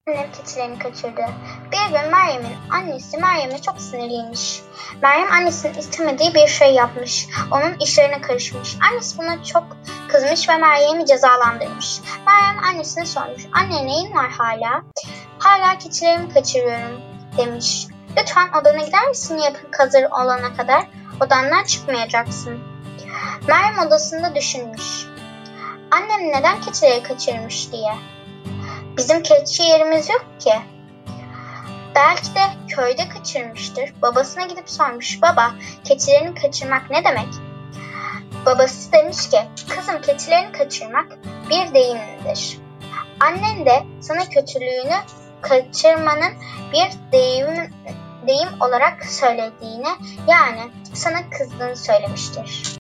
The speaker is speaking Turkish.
Annem keçilerini kaçırdı. Bir gün Meryem'in annesi Meryem'e çok sinirliymiş. Meryem annesinin istemediği bir şey yapmış. Onun işlerine karışmış. Annesi buna çok kızmış ve Meryem'i cezalandırmış. Meryem annesine sormuş. Anne neyin var hala? Hala keçilerimi kaçırıyorum demiş. Lütfen odana gider misin yapıp hazır olana kadar? Odandan çıkmayacaksın. Meryem odasında düşünmüş. Annem neden keçileri kaçırmış diye. Bizim keçi yerimiz yok ki. Belki de köyde kaçırmıştır. Babasına gidip sormuş. Baba, keçilerini kaçırmak ne demek? Babası demiş ki, kızım keçilerini kaçırmak bir deyimdir. Annen de sana kötülüğünü kaçırmanın bir deyim olarak söylediğini, yani sana kızdığını söylemiştir.